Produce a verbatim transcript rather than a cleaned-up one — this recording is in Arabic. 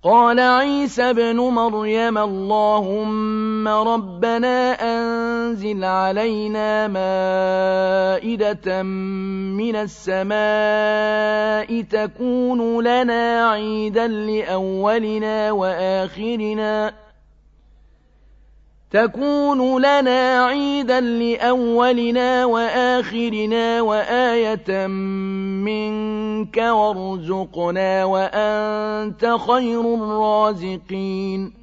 قال عيسى ابن مريم اللهم ربنا أنزل علينا مائدة من السماء تكون لنا عيدا لأولنا وآخرنا تكون لنا عيدا لأولنا وآخرنا وآية منك وارزقنا وأنت خير الرازقين